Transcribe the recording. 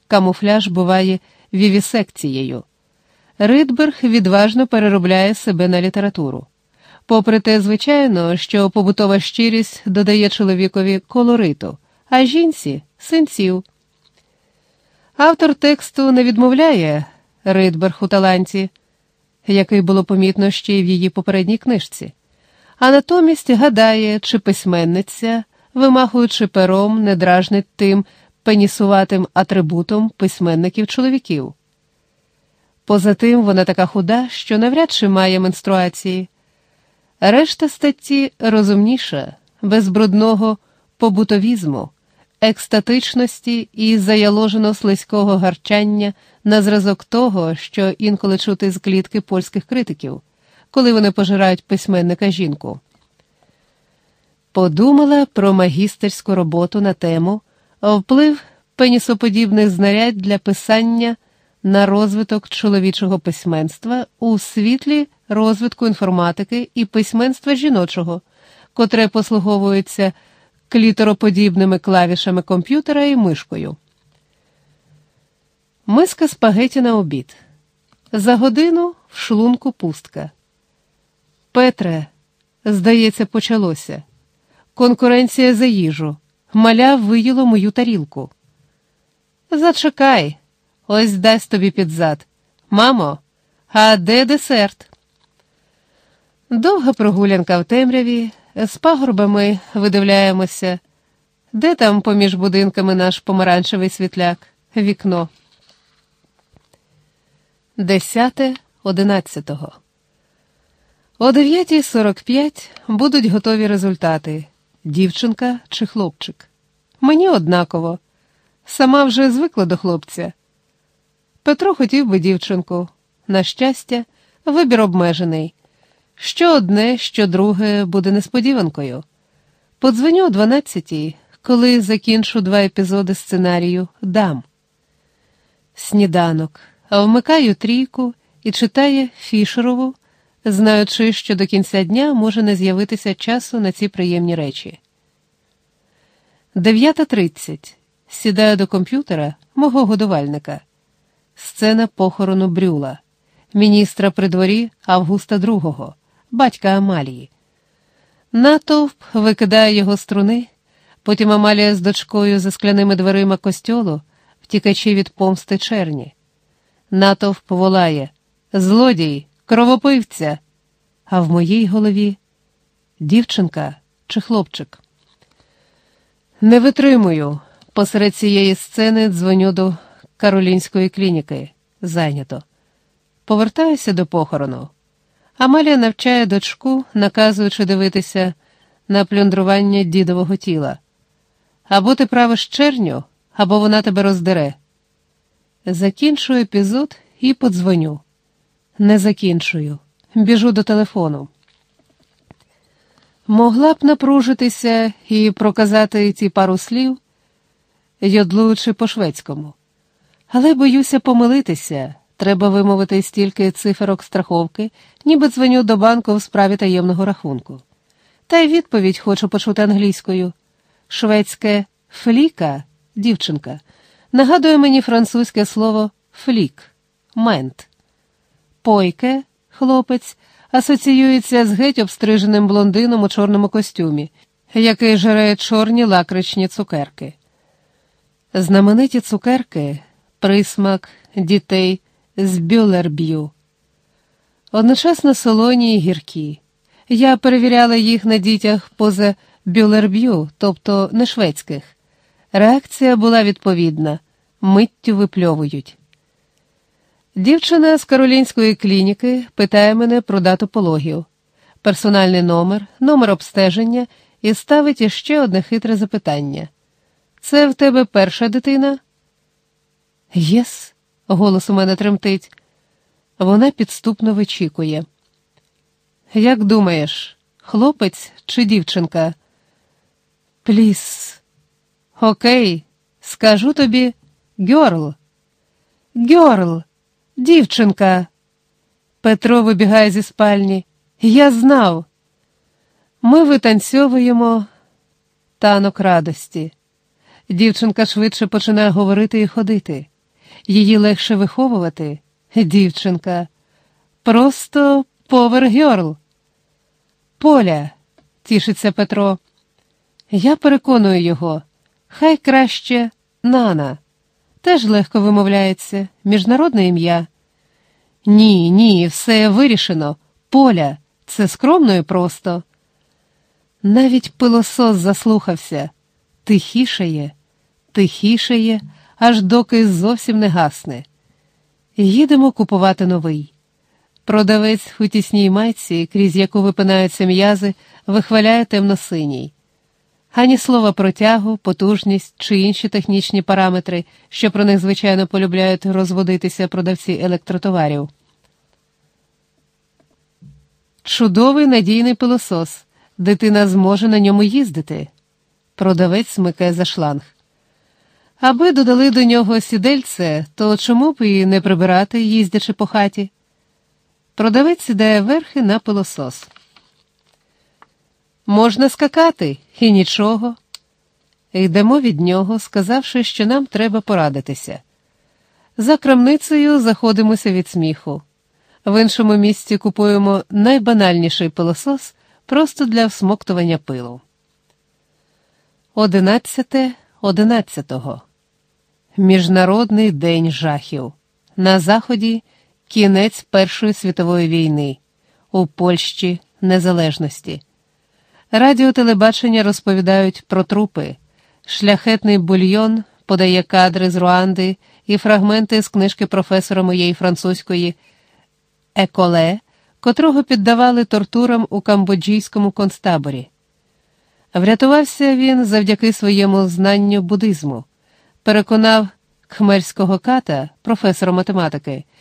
камуфляж буває вівісекцією. Ридберг відважно переробляє себе на літературу. Попри те, звичайно, що побутова щирість додає чоловікові колориту, а жінці – синців. Автор тексту не відмовляє Ридберг у таланті, який було помітно ще й в її попередній книжці, а натомість гадає, чи письменниця, вимахуючи пером, не дражнить тим пенісуватим атрибутом письменників-чоловіків. Поза тим, вона така худа, що навряд чи має менструації. Решта статті розумніша, без брудного побутовізму, екстатичності і заяложено-слизького гарчання на зразок того, що інколи чути з клітки польських критиків, коли вони пожирають письменника-жінку. Подумала про магістерську роботу на тему «Вплив пенісоподібних знарядь для писання на розвиток чоловічого письменства у світлі розвитку інформатики і письменства жіночого, котре послуговується клітороподібними клавішами комп'ютера і мишкою». Миска спагеті на обід. За годину в шлунку пустка. «Петре, здається, почалося. Конкуренція за їжу. Маля виїло мою тарілку». «Зачекай, ось дасть тобі під зад. Мамо, а де десерт?» Довга прогулянка в темряві, з пагорбами видивляємося. Де там поміж будинками наш помаранчевий світляк? Вікно. 10.11. О 9:45 будуть готові результати. Дівчинка чи хлопчик. Мені однаково. Сама вже звикла до хлопця. Петро хотів би дівчинку. На щастя, вибір обмежений. Що одне, що друге буде несподіванкою. Подзвоню о 12:00, коли закінчу 2 епізоди сценарію «Дам». Сніданок. Вмикаю трійку і читає Фішерову, знаючи, що до кінця дня може не з'явитися часу на ці приємні речі. 9:30. Сідаю до комп'ютера, мого годувальника. Сцена похорону Брюла, міністра при дворі Августа II, батька Амалії. Натовп викидає його струни, потім Амалія з дочкою за скляними дверима костьолу, втікачі від помсти черні. Натовп волає «Злодій! Кровопивця!» А в моїй голові дівчинка чи хлопчик. Не витримую. Посеред цієї сцени дзвоню до Каролінської клініки. Зайнято. Повертаюся до похорону. Амалія навчає дочку, наказуючи дивитися на плюндрування дідового тіла. Або ти правиш черню, або вона тебе роздере. Закінчую епізод і подзвоню. Не закінчую. Біжу до телефону. Могла б напружитися і проказати ці пару слів, йодлуючи по-шведському. Але боюся помилитися. Треба вимовити стільки циферок страховки, ніби дзвоню до банку в справі таємного рахунку. Та й відповідь хочу почути англійською. Шведське «фліка» – дівчинка. Нагадує мені французьке слово «флік» – мент. Пойке – хлопець, асоціюється з геть обстриженим блондином у чорному костюмі, який жере чорні лакричні цукерки. Знамениті цукерки – присмак дітей з Бюлерб'ю. Одночасно солоні й гіркі. Я перевіряла їх на дітях поза Бюлерб'ю, тобто не шведських. Реакція була відповідна – миттю випльовують. Дівчина з Каролінської клініки питає мене про дату пологів, персональний номер обстеження і ставить іще одне хитре запитання. «Це в тебе перша дитина?» «Єс», голос у мене тремтить. Вона підступно вичікує. «Як думаєш, хлопець чи дівчинка?» «Пліс». «Окей, скажу тобі «гьорл». «Гьорл! Дівчинка!» Петро вибігає зі спальні. «Я знав!» Ми витанцьовуємо танок радості. Дівчинка швидше починає говорити і ходити. Її легше виховувати. Дівчинка. Просто повергьорл. Поля, тішиться Петро. Я переконую його. Хай краще Нана. Теж легко вимовляється. Міжнародне ім'я. Ні, все вирішено. Поля. Це скромно і просто. Навіть пилосос заслухався. Тихішає, аж доки зовсім не гасне. Їдемо купувати новий. Продавець у тісній майці, крізь яку випинаються м'язи, вихваляє темно-синій. Ані слова про тягу, потужність чи інші технічні параметри, що про них, звичайно, полюбляють розводитися продавці електротоварів. Чудовий надійний пилосос. Дитина зможе на ньому їздити. Продавець смикає за шланг. Аби додали до нього сідельце, то чому б і не прибирати, їздячи по хаті? Продавець сідає верхи на пилосос. Можна скакати, і нічого. Йдемо від нього, сказавши, що нам треба порадитися. За крамницею заходимося від сміху. В іншому місці купуємо найбанальніший пилосос просто для всмоктування пилу. 11.11. Міжнародний день жахів. На Заході кінець Першої світової війни. У Польщі незалежності. Радіотелебачення розповідають про трупи. Шляхетний бульйон подає кадри з Руанди і фрагменти з книжки професора моєї французької Еколе, котрого піддавали тортурам у камбоджійському концтаборі. Врятувався він завдяки своєму знанню буддизму. Переконав кхмерського ката, професора математики,